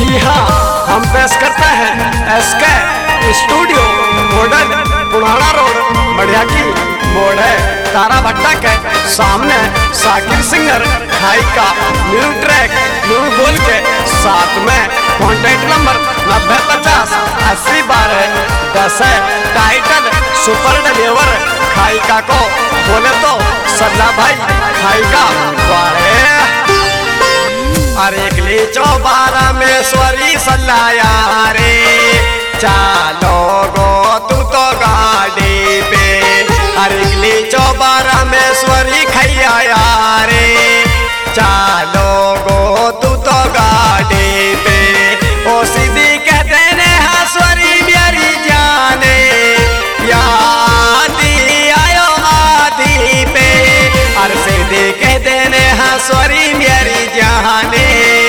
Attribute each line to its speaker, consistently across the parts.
Speaker 1: जी हाँ, हम पेश करते हैं एसके स्टूडियो मॉडल पुराना रोड बढ़िया की मोड़ है तारा भट्टा के सामने साकिर सिंगर खाई का न्यू ट्रैक न्यू बोल के साथ में कॉन्टेक्ट नंबर 9050801210 है। टाइटल सुपर डिलीवर खाई का को बोले तो सल्ला भाई खाई का वाले अरे अगली 12 में स्वरी सल्लाया रे चालो गो तू तो गाड़ी पे अरे अगली 12 में स्वरी खैया रे चालो गो तू तो गाड़ी पे ओ सीधी कहते ने हाँ स्वरी मेरी जाने यादी आयो आदि पे अरे सीधी कहते ने हाँ स्वरी मेरी जाने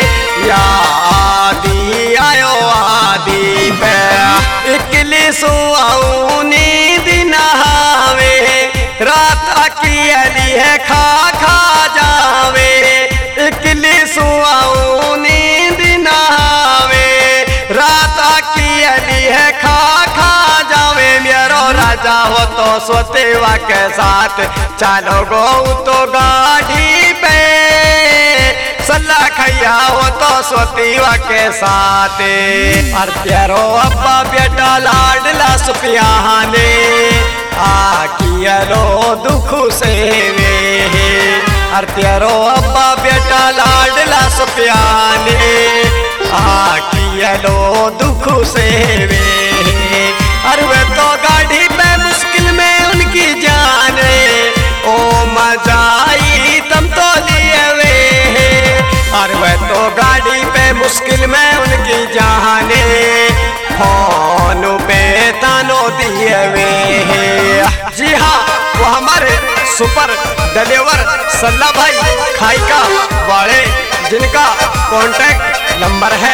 Speaker 1: यादी आयो आदि पे इकली सुआऊ नींद नहावे रात अकेली है खा खा जावे इकली सुआऊ नींद नहावे रात अकेली है खा खा जावे मेरो राजा हो तो सोतेवा के साथ चलो गो तो गाड़ी पे सल्ला खैया हो तो सोतीवा के साथ और तेरो अब्बा बेटा लाडला सुपियाने आकियलो दुख से वे और तेरो अब्बा बेटा लाडला सुपियाने आकियलो दुख से वे और वे तो गाड़ी पे मुश्किल में उनकी जाने ओ मजाई तुम तो लिए वे और वह तो गाड़ी पे मुश्किल में उनकी जाने फोन पे तानो दिए वे जी हाँ वो हमारे सुपर डिलीवर सल्ला भाई खाई का वाले जिनका कॉन्टेक्ट नंबर है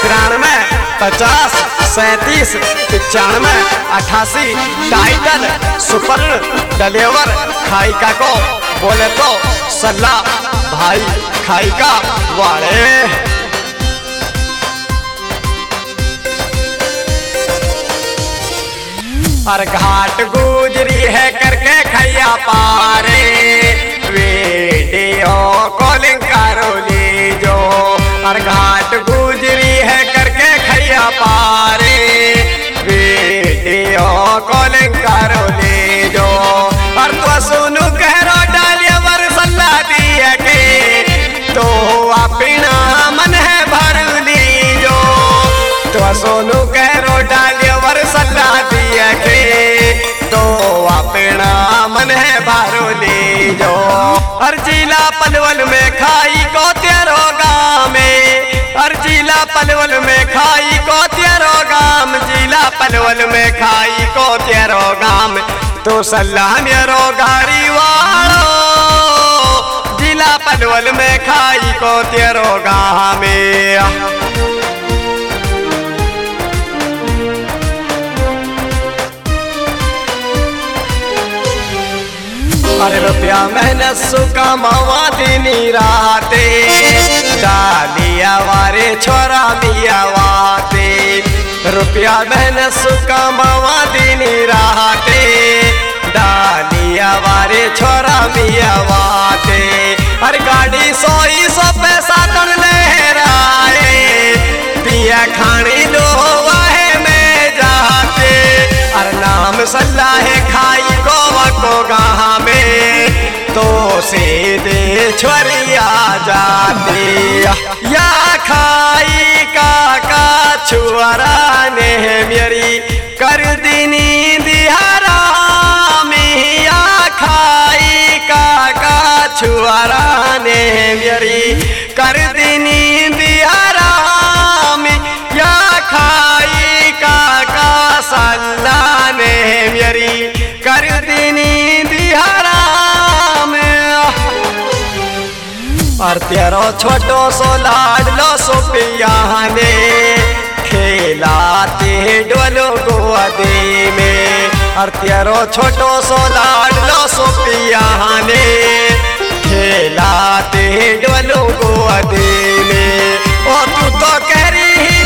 Speaker 1: 93 50 37 95 88 टाइटल सुपर डिलीवर खाई का को बोले तो सल्ला भाई खाई का वाले और घाट गुजरी है करके खैया पारे वीडियो कॉलिंग करो लीजो और घाट गुजरी है करके खैया पारे वीडियो कॉलिंग करो लीजो और तो सुनु कहरो डालिया वर सल्ला दिया के तो अपना मन है भर लीजो तो सोनू कहरो डालिया वर सल्ला दिया के तो अपना मन है भर लीजो हर जिला पलवल में खाई को तेरो गाँव में हर जिला पलवल में खाई को तेरो गाँव जिला पलवल में खाई को तेरो गाँव तो सल्ला मेरो गाड़ी वालो जिला पलवल में खाई को तेरो गाँव में अरे रुपया मेहनत सुका मावा दिनी राते डालिया वारे छोरा मिया वाते रुपया मेहनत सुका मावा दिनी राते डालिया वारे छोरा मिया वाते हर गाड़ी 100 पैसा तन लहराए पिया खानी लो वाहे में जाते हर नाम सल्ला है खाई को गाँव में तो सीधे छोरिया जाती या खाई का छुआरा ने मेरी कर दीनी दिहारा में या खाई का छुआरा ने मेरी कर दीनी दिहारा में या खाई का सल्ला ने मेरी कर दीनी दिहारा में और तेरो छोटो सो लाडलो सो पियाने खेलाते डोलो गोदी में और तेरो छोटो सो लाडलो सो पियाने खेलाते डोलो गोदी में ओ तू तो कह रही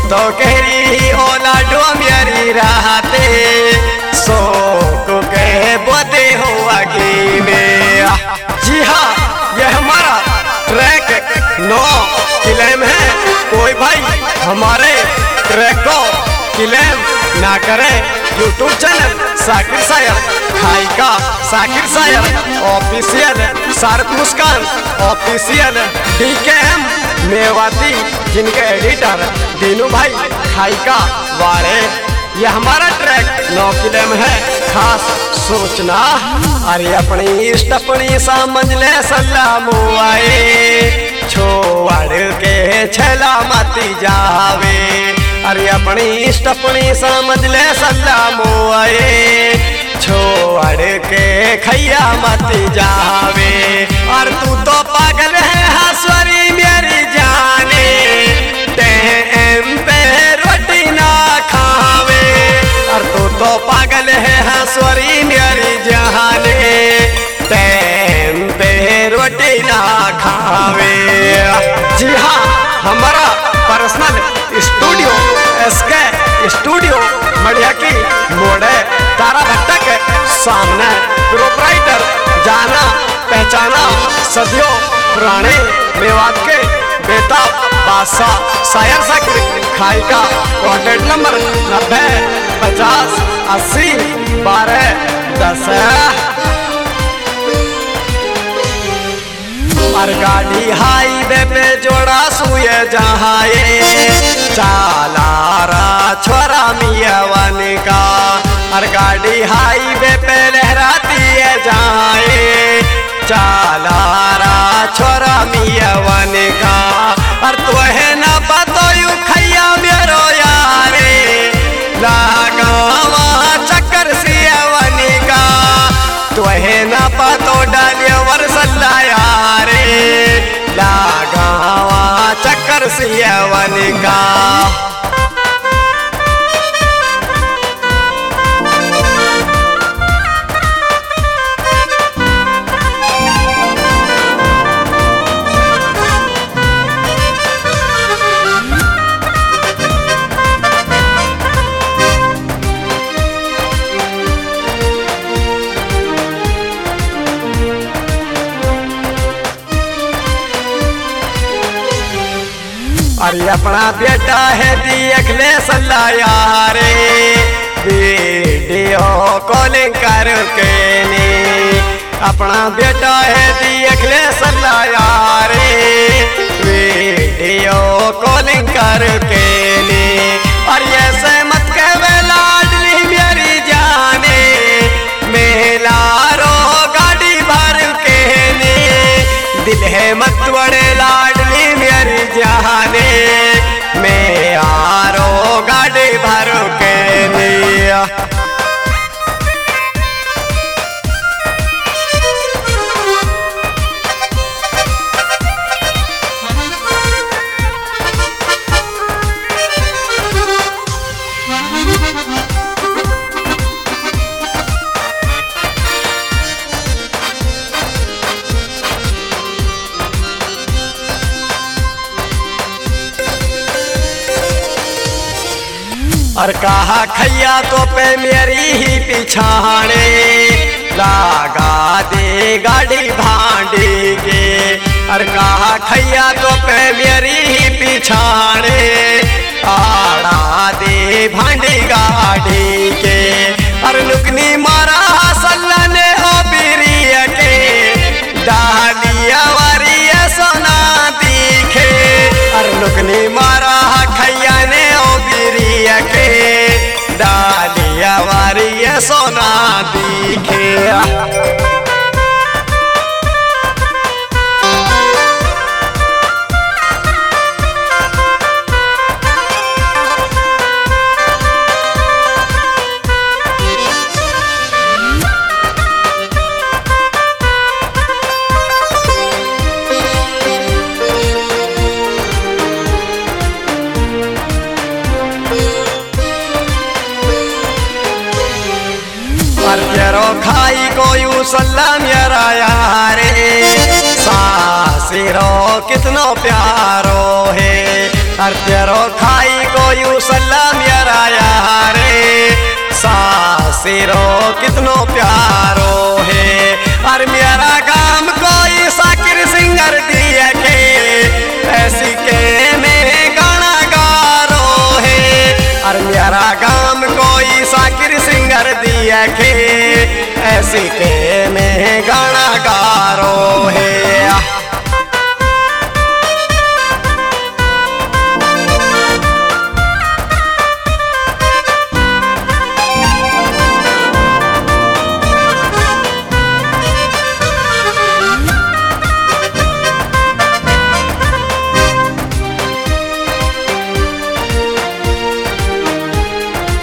Speaker 1: तो कहरी ओ लाडो मेरी राहते सो को कह बोते हो आगे में। जी हाँ, यह हमारा ट्रैक 9 क्लेम है। कोई भाई हमारे ट्रैक को क्लेम ना करे, यूट्यूब चैनल साकिर सायर खाइका Sakir Sayar official, Sharad Muskan official, DKM Mewati जिनके एडिटर दीनू भाई खाइका वाले। ये हमारा ट्रैक 9 क्लेम है, खास सोचना। अरे अपनी इष्ट अपनी समझ ले सलामो आए, छोड़ के छला मती जावे। अरे अपनी इष्ट अपनी समझ ले सलामो आए, छोड़ के खैया मती जावे। और तू तो पागल है हंसवरी मेरी जाने, टाइम पे रोटी ना खावे। और तू तो पागल है हंसवरी मेरी जाने, टाइम पे रोटी ना खावे। जी हाँ, हमारा personal studio SK studio Madhiya की मोड़े तारा भट्टा के सामने। प्रोपराइटर जाना पहचाना सदियों पुराने मेवात के बेटा बादशाह शायर साकिर खाइका। Contact number 90 50 80 12 10। और गाड़ी हाईवे पे जोड़ा सुए जहाए, चालारा छोरा मियावन का। और गाड़ी हाईवे पे लहराती है जहाए, चालारा छोरा मियावन का। और तो है ना पतो यू खैया मेरो यारे, लगावा चक्कर सियावन का। तो है ना पतो डालिया वरसल्ला यारे, लगावा चक्कर सियावन का। अरे अपना बेटा है देख ले सल्ला यारे, वीडियो कॉलिंग करके ने। अपना बेटा है देख ले सल्ला यारे, वीडियो कॉलिंग करके ने। और ऐसे मत कहवे लाडली मेरी जाने, मेला रो गाड़ी भर के ने। दिल है मत बड़े लाडली मेरी जाने, मैं आरो गाड़ी भर के लिया। और कहा खैया तो पे मेरी ही पिछाने, लगा दे गाड़ी भांडी के। और कहा खैया तो पे मेरी ही पिछाने, आड़ा दे भांडी गाड़ी के। और लुकनी मारा सल्ला ने ओ बिरिया के, डालिया वारिया सोना दिखे। और लुकनी मारा खैया ने ओ बिरिया के, डालिया वारिया सोना दिखे। खाई को यूं सल्लम यारा यारे, सासिरो कितनो प्यारो है। और तेरो खाई को यू सलाम यारा यारे सासिरो कितनो प्यारो है। और मेरा गाम कोई साकिर सिंगर दिया के ऐसी के में गाना गारो है। और मेरा गाम कोई साकिर सिंगर दिया के ऐसी के में